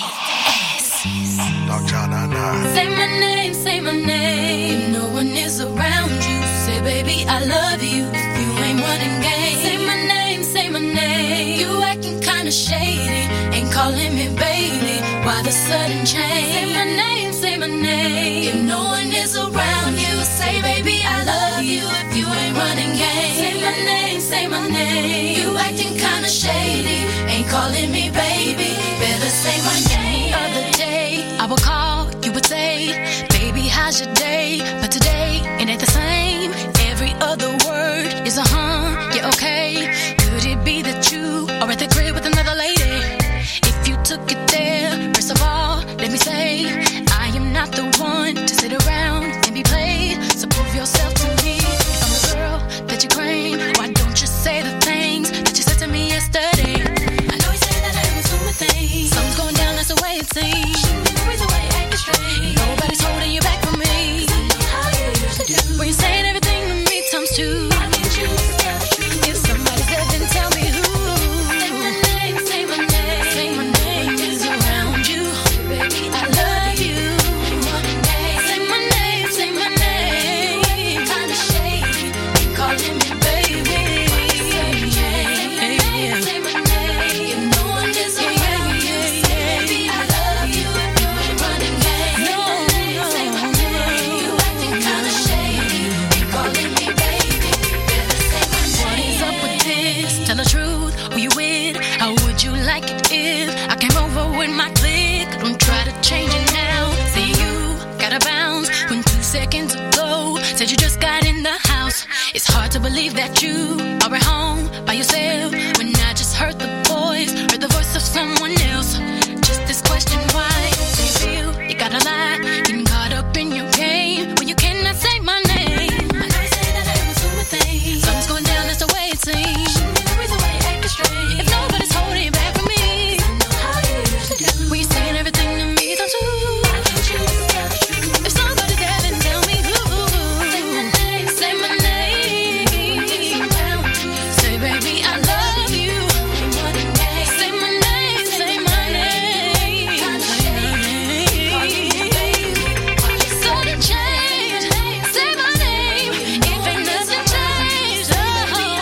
Say my name, say my name. No one is around you. Say, baby, I love you. You ain't running game. Say my name, say my name. You acting kinda shady. Ain't calling me baby. Why the sudden change? Say my name, say my name. If no one is around you, say, baby, I love you. If you ain't running game. Say my name, say my name. You acting kinda shady. calling me baby. Better say my name. Other day, I would call, you would say, baby, how's your day? But today, it ain't the same. Every other word is a huh, yeah, okay. Could it be that you are at the crib with another lady? If you took it there, first of all, let me say, I am not the one to sit around and be played. So prove yourself to me. If I'm the girl that you claim, why don't you say the things that you said to me yesterday? I know you say that I am assuming things. Something's going down, that's the way it seems. The reason why you acting strange. Nobody's holding you back from me. 'Cause I know how you used to do. When you're saying everything to me times two. I need you to tell the truth. If somebody's there, then tell me who. Say my name, say my name. Say my name is around you. Baby, I love you. Say my name, say my name. Kinda shady, calling me baby. Say my name, say my name. You know one is around you. Baby, I love you. Running game. No, say my name. You acting kinda shady, calling me baby. Better say my name. What is up with this? Tell the truth. Who you with? How would you like it if I came over with my clique? Don't try to change it now. See you gotta bounce when two seconds ago said you just got in the house. It's hard to believe that you are at home by yourself when I just heard the voice, heard the voice of someone else. Just this question, why do you feel you gotta lie? Getting caught up in your game when you cannot say my name. I know you say that I am assuming things. Something's going down, that's the way it seems. The reason why you acting strange. If nobody's holding you back from me, 'cause I know how you used to do. When you're saying everything to me times two. I need you to tell the truth. If somebody's there, then tell me who. Say my name, say my name. Say baby, I love you. Say my name, say my name. Sudden change, say my name. If ain't nothing changed, oh,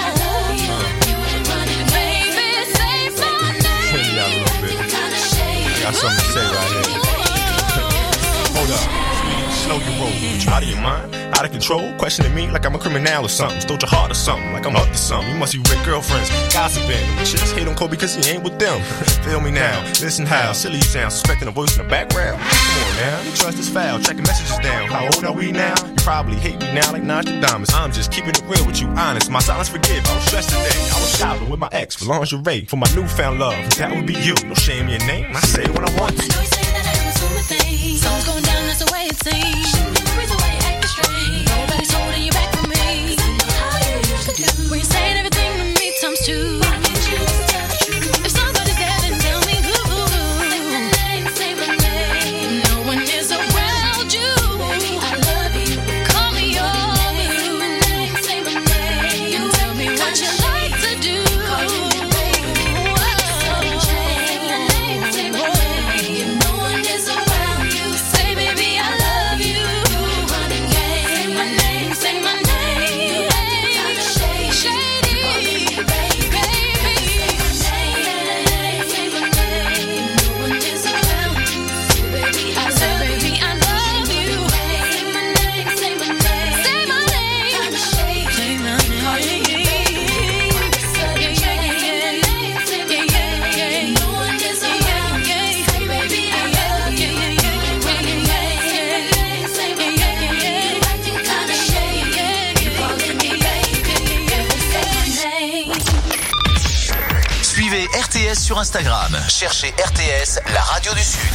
baby, say my name. Yeah, a little bit. I got something to say right here. Hold up. Slow your roll. You out of your mind? Out of control? Questioning me like I'm a criminal or something. Stole your heart or something. Like I'm up to something. You must be with girlfriends. Gossiping. Chicks hate on Kobe because he ain't with them. Feel me now. Listen how silly you sound. Suspecting a voice in the background. Come on now. You trust is foul. Checking messages down. How old are we now? You probably hate me now like Nostradamus. I'm just keeping it real with you. Honest. My silence forgive. I was stressed today. I was shopping with my ex for lingerie. For my newfound love. That would be you. No shame in your name. I say it when I want to. I know you say that I am assuming things. Something's going down, that's the way it seems. The reason why you acting strange. Nobody's holding you back from me. 'Cause I know how you used to do. When you're saying everything to me times two. I need you to tell the truth. If somebody's there, then tell me who. Say my name, say my name. No one is around you. Baby, I love you. Call me your boo. Say my name, say my name. You tell me what you like to do. Calling me baby. Say my name, say my name. No one is around you. Say baby, I love you. Running game. Say my name, say my name. Kinda shady, shady. Baby, baby. Say my name, say my name. No one is around you. Say baby, I love baby, I love you. Say my name, say my name. Say my name. Kinda shady. Say my name. Calling me baby. Sudden change. Say my name. No one is around you. Say baby, I love you. Running game. Say my name. You acting kinda shady. You calling me baby. Say my name. Suivez R T S sur Instagram. Cherchez R T S, la radio du Sud.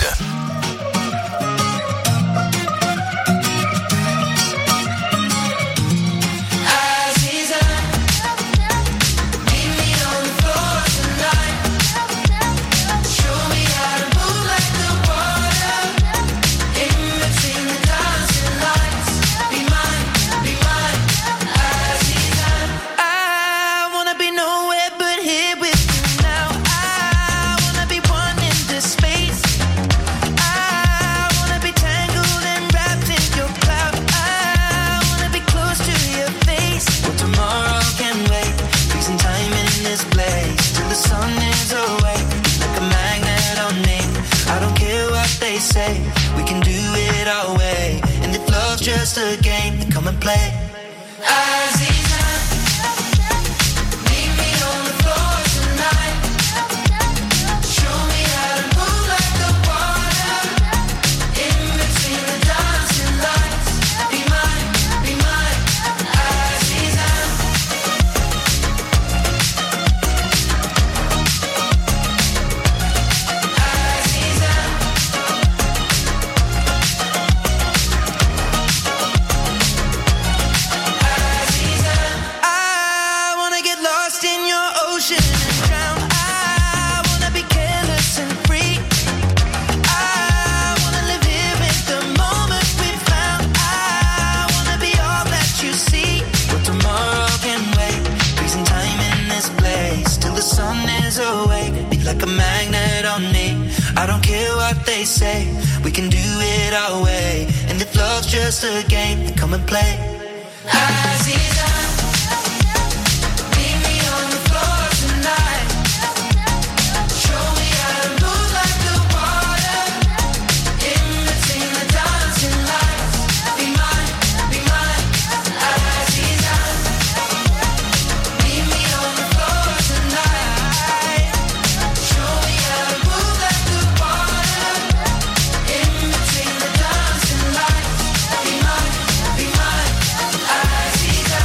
I wanna be nowhere but here with you now. I wanna be one in this space. I wanna be tangled and wrapped in your cloud. I wanna be close to your face. Well, tomorrow can wait. Freezing time in this place till the sun is away. Like a magnet on me. I don't care what they say. We can do it our way. And if love's just a game, then come and play. Aziza, meet me on the floor tonight. ocean and drown. I wanna be careless and free. I wanna live here in the moment we found. I wanna be all that you see. But tomorrow can wait. Freezing time in this place till the sun is awake. Be like a magnet on me. I don't care what they say. We can do it our way. And if love's just a game, then come and play. Aziza, meet me on the floor tonight. Show me how to move like the water. In between the dancing lights. Be mine, be mine. Aziza, meet me on the floor tonight. Show me how to move like the water. In between the dancing lights. Be mine, be mine. Aziza.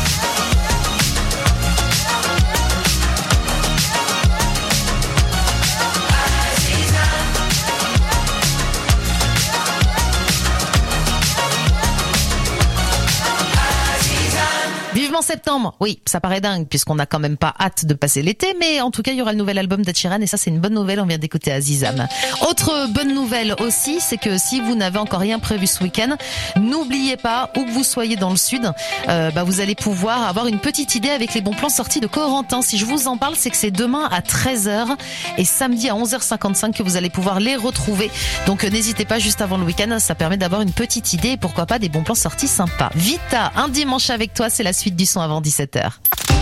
Vivement septembre, oui, ça paraît dingue puisqu'on n'a quand même pas hâte de passer l'été, mais en tout cas il y aura le nouvel album d'Ed Sheeran et ça c'est une bonne nouvelle, on vient d'écouter Azizam. Autre bonne nouvelle aussi, c'est que si vous n'avez encore rien prévu ce week-end, n'oubliez pas, où que vous soyez dans le sud, euh, bah, vous allez pouvoir avoir une petite idée avec les bons plans sortis de Corentin. Si je vous en parle, c'est que c'est demain à treize heures et samedi à onze heures cinquante-cinq que vous allez pouvoir les retrouver. Donc euh, n'hésitez pas juste avant le week-end, ça permet d'avoir une petite idée et pourquoi pas des bons plans sortis sympas. Vita, un dimanche avec toi, c'est la suite du son avant dix-sept heures.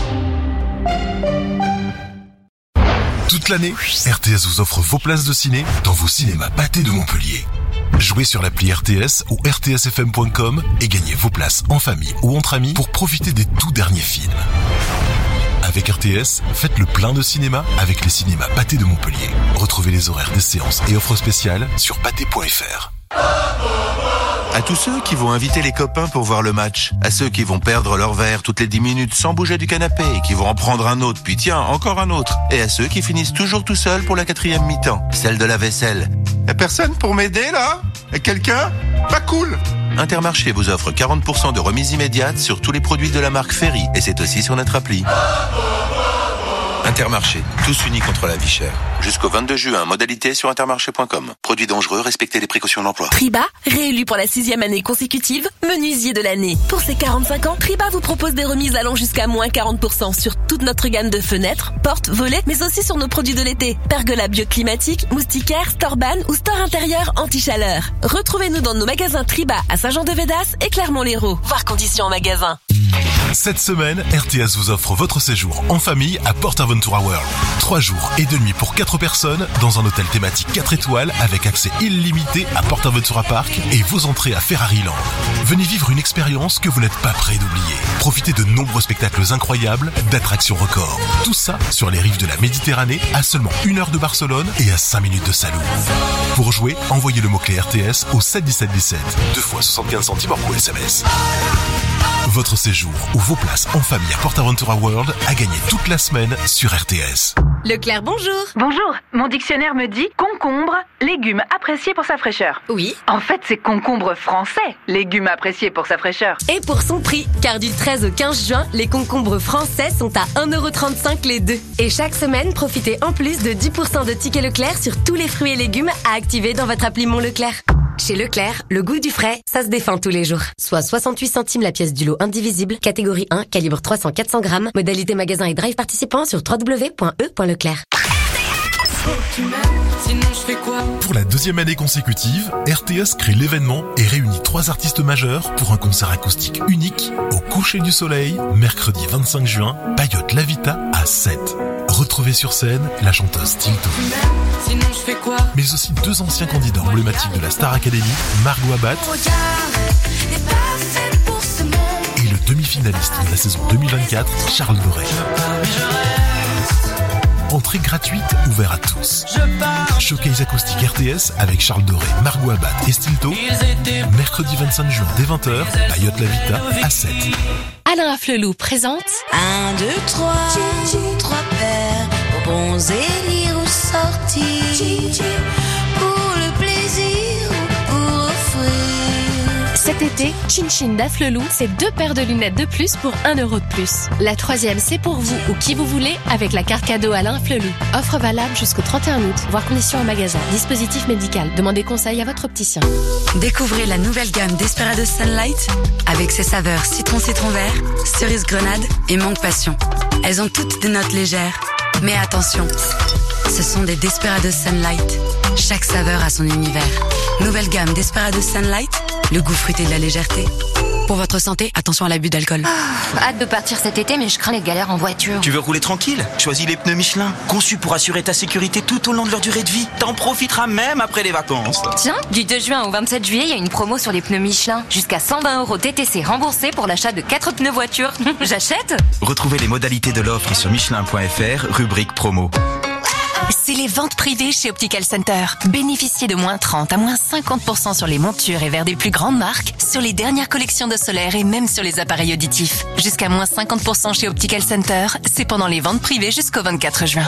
Toute l'année, R T S vous offre vos places de ciné dans vos cinémas Pathé de Montpellier. Jouez sur l'appli R T S ou R T S F M point com et gagnez vos places en famille ou entre amis pour profiter des tout derniers films. Avec R T S, faites le plein de cinéma avec les cinémas Pathé de Montpellier. Retrouvez les horaires des séances et offres spéciales sur pathé point f r. À tous ceux qui vont inviter les copains pour voir le match, à ceux qui vont perdre leur verre toutes les dix minutes sans bouger du canapé et qui vont en prendre un autre, puis tiens, encore un autre, et à ceux qui finissent toujours tout seuls pour la quatrième mi-temps, celle de la vaisselle. Y'a personne pour m'aider là? Y'a quelqu'un? Pas cool! Intermarché vous offre quarante pour cent de remise immédiate sur tous les produits de la marque Ferry et c'est aussi sur notre appli. Intermarché, tous unis contre la vie chère. Jusqu'au vingt-deux juin, modalité sur intermarché point com. Produits dangereux, respectez les précautions d'emploi. Triba, réélu pour la sixième année consécutive, menuisier de l'année. Pour ses quarante-cinq ans, Triba vous propose des remises allant jusqu'à moins quarante pour cent sur toute notre gamme de fenêtres, portes, volets, mais aussi sur nos produits de l'été. Pergola bioclimatique, moustiquaire, Storban ou store intérieur anti-chaleur. Retrouvez-nous dans nos magasins Triba à Saint-Jean-de-Védas et Clermont-Lérault. Voir conditions en magasin. Cette semaine, R T S vous offre votre séjour en famille à PortAventura World. Trois jours et deux nuits pour quatre personnes dans un hôtel thématique quatre étoiles avec accès illimité à PortAventura Park et vos entrées à Ferrari Land. Venez vivre une expérience que vous n'êtes pas prêt d'oublier. Profitez de nombreux spectacles incroyables, d'attractions records. Tout ça sur les rives de la Méditerranée à seulement une heure de Barcelone et à cinq minutes de Salou. Pour jouer, envoyez le mot-clé R T S au sept dix-sept dix-sept. Deux fois soixante-quinze centimes hors coût S M S. Votre séjour ou vos places en famille à PortAventura World a gagné toute la semaine sur R T S. Leclerc, bonjour. Bonjour. Mon dictionnaire me dit concombre, légume apprécié pour sa fraîcheur. Oui. En fait, c'est concombre français, légume apprécié pour sa fraîcheur. Et pour son prix, car du treize au quinze juin, les concombres français sont à un euro trente-cinq les deux. Et chaque semaine, profitez en plus de dix pour cent de tickets Leclerc sur tous les fruits et légumes à activer dans votre appli Mon Leclerc. Chez Leclerc, le goût du frais, ça se défend tous les jours. Soit soixante-huit centimes la pièce du lot indivisible, catégorie un, calibre trois cents à quatre cents grammes, modalité magasin et drive participant sur w w w point e point leclerc. Pour la deuxième année consécutive, R T S crée l'événement et réunit trois artistes majeurs pour un concert acoustique unique au coucher du soleil, mercredi vingt-cinq juin, Payotte La Vita à sept. Retrouvez sur scène la chanteuse Tilto. Mais aussi deux anciens candidats emblématiques de la Star Academy, Margot Abat et le demi-finaliste de la saison deux mille vingt-quatre, Charles Doré. Entrée gratuite, ouvert à tous. Showcase acoustique R T S avec Charles Doré, Margot Abat et Stilto. Mercredi vingt-cinq juin dès vingt heures, Payotte La Vita à sept. Alain Afflelou présente Un, deux, trois, trois paires, bons élire ou sortir, pour le plaisir ou pour offrir. cet été nouveauté, Chin Chin d'Afflelou, c'est deux paires de lunettes de plus pour un euro de plus. La troisième, c'est pour vous ou qui vous voulez avec la carte cadeau Alain Afflelou. Offre valable jusqu'au trente et un août, voire conditions en magasin. Dispositif médical. Demandez conseil à votre opticien. Découvrez la nouvelle gamme Desperados Sunlight avec ses saveurs citron citron vert, cerise grenade et mangue passion. Elles ont toutes des notes légères. Mais attention, ce sont des Desperados Sunlight. Chaque saveur a son univers. Nouvelle gamme Desperados Sunlight, le goût fruité de la légèreté. Pour votre santé, attention à l'abus d'alcool. Hâte de partir cet été, mais je crains les galères en voiture. Tu veux rouler tranquille? Choisis les pneus Michelin, conçus pour assurer ta sécurité tout au long de leur durée de vie. T'en profiteras même après les vacances. Tiens, du deux juin au vingt-sept juillet, il y a une promo sur les pneus Michelin. Jusqu'à cent vingt euros T T C remboursés pour l'achat de quatre pneus voiture. J'achète? Retrouvez les modalités de l'offre sur michelin point f r, rubrique promo. C'est les ventes privées chez Optical Center. Bénéficiez de moins trente à moins cinquante pour cent sur les montures et verres des plus grandes marques, sur les dernières collections de solaire et même sur les appareils auditifs. Jusqu'à moins cinquante pour cent chez Optical Center, c'est pendant les ventes privées jusqu'au vingt-quatre juin.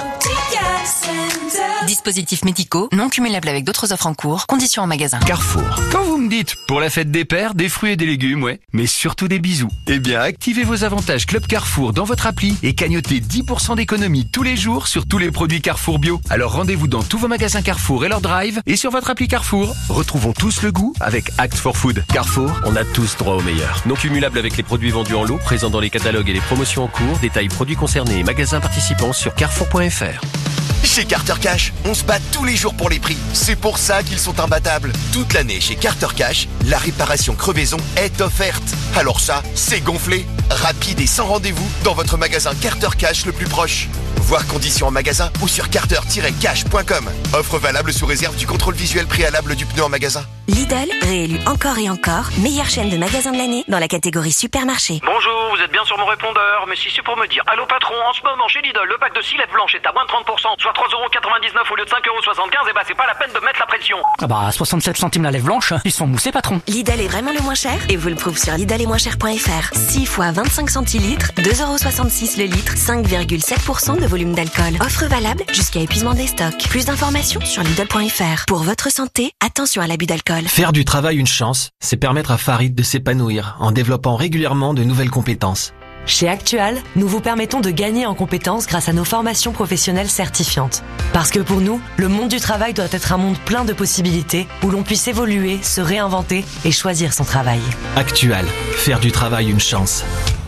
Dispositifs médicaux, non cumulables avec d'autres offres en cours, conditions en magasin. Carrefour. Quand vous me dites, pour la fête des pères, des fruits et des légumes, ouais, mais surtout des bisous. Eh bien, activez vos avantages Club Carrefour dans votre appli et cagnotez dix pour cent d'économie tous les jours sur tous les produits Carrefour bio. Alors rendez-vous dans tous vos magasins Carrefour et leur drive et sur votre appli Carrefour. Retrouvons tous le goût avec Act for Food. Carrefour, on a tous droit au meilleur. Non cumulable avec les produits vendus en lot, présents dans les catalogues et les promotions en cours. Détails produits concernés et magasins participants sur carrefour point f r. Chez Carter Cash, on se bat tous les jours pour les prix. C'est pour ça qu'ils sont imbattables. Toute l'année chez Carter Cash, la réparation crevaison est offerte. Alors ça, c'est gonflé. Rapide et sans rendez-vous dans votre magasin Carter Cash le plus proche. Voir conditions en magasin ou sur carter tiret cash point com. Offre valable sous réserve du contrôle visuel préalable du pneu en magasin. Lidl, réélu encore et encore, meilleure chaîne de magasins de l'année dans la catégorie supermarché. Bonjour, vous êtes bien sur mon répondeur, mais si c'est pour me dire allô patron, en ce moment chez Lidl, le pack de six lèvres blanches est à moins de trente pour cent, soit trois euros quatre-vingt-dix-neuf au lieu de cinq euros soixante-quinze, et bah c'est pas la peine de mettre la pression. Ah bah soixante-sept centimes la lèvre blanche, ils sont moussés patron. Lidl est vraiment le moins cher et vous le prouve sur lidl et moins cher point f r. six fois vingt-cinq centilitres, deux euros soixante-six le litre, cinq virgule sept pour cent de volume d'alcool. Offre valable jusqu'à épuisement des stocks. Plus d'informations sur lidl point f r. Pour votre santé, attention à l'abus d'alcool. Faire du travail une chance, c'est permettre à Farid de s'épanouir en développant régulièrement de nouvelles compétences. Chez Actual, nous vous permettons de gagner en compétences grâce à nos formations professionnelles certifiantes. Parce que pour nous, le monde du travail doit être un monde plein de possibilités où l'on puisse évoluer, se réinventer et choisir son travail. Actual, faire du travail une chance.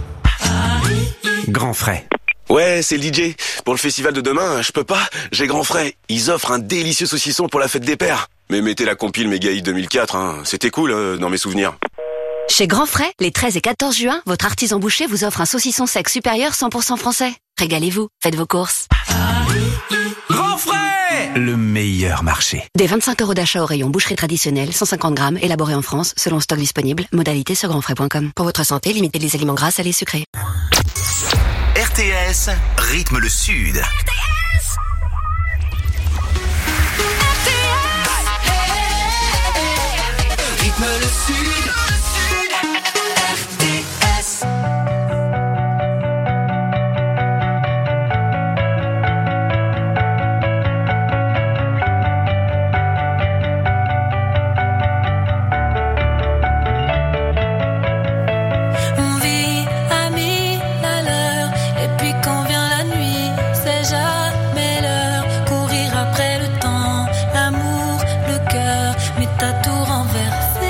Grand Frais. Ouais, c'est le D J. Pour le festival de demain, je peux pas, j'ai Grand Frais. Ils offrent un délicieux saucisson pour la fête des pères. Mais mettez la compile Mégaï deux mille quatre, hein. C'était cool euh, dans mes souvenirs. Chez Grand Frais, les treize et quatorze juin, votre artisan boucher vous offre un saucisson sec supérieur cent pour cent français. Régalez-vous, faites vos courses. Grand Frais, le meilleur marché. Des vingt-cinq euros d'achat au rayon boucherie traditionnelle, cent cinquante grammes, élaboré en France, selon stock disponible. Modalité sur grandfrais point com. Pour votre santé, limitez les aliments gras, salés, sucrés. R T S, rythme le Sud. Rythme le Sud. R T S. On vit à mille à l'heure, et puis quand vient la nuit, c'est jamais l'heure. Courir après le temps, l'amour, le cœur, mais t'as tout renversé.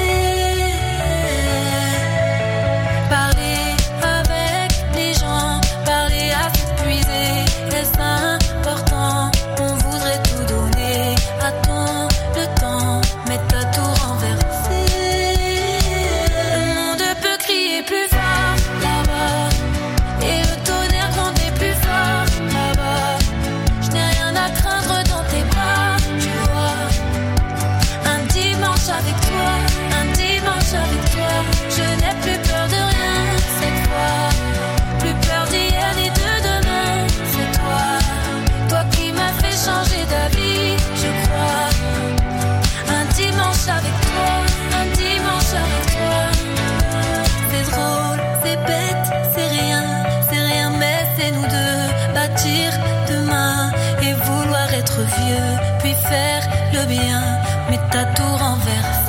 Parler avec les gens, parler à s'épuiser, est-ce important? On voudrait tout donner à ton le temps, mais t'as tout renversé. Le monde peut crier plus fort là-bas, et le tonnerre gronder plus fort là-bas. Je n'ai rien à craindre dans tes bras, tu vois. Un dimanche avec toi, un dimanche avec toi, je n'ai plus peur de rien cette fois. Plus peur d'hier ni de demain, c'est toi. Toi qui m'as fait changer d'avis, je crois. Un dimanche avec toi, un dimanche avec toi. C'est drôle, c'est bête, c'est rien, c'est rien, mais c'est nous deux. Bâtir demain et vouloir être vieux, puis faire le bien, mais t'as tout renversé.